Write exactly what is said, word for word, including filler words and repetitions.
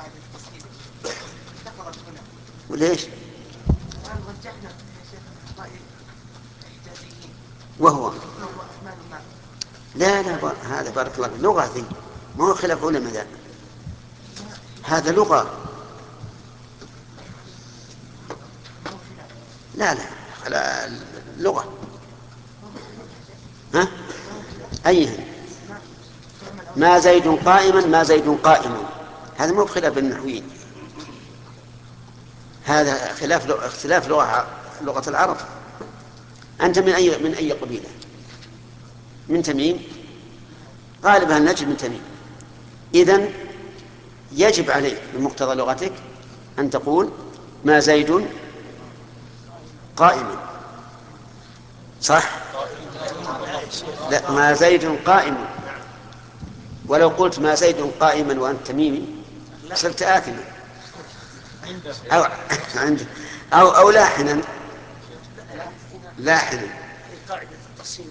وليش؟ وهو لا لا هذا بارك الله لغة ذي ما هو خلاف علماء ذا هذا لغة لا لا على لغة ها أيها ما زيد قائما ما زيد قائم هذا مو بخلاف بين النحويين هذا خلاف اختلاف لغة لغة العرب. أنت من أي من أي قبيلة؟ من تميم غالبا نجد من تميم. إذن يجب عليك بمقتضى لغتك أن تقول ما زيد قائم صح؟ لا ما زيد قائم. ولو قلت ما زيد قائما وأنت تميمي صرت آثما أو, أو, أو لاحنا لاحنا قاعدة التقسيم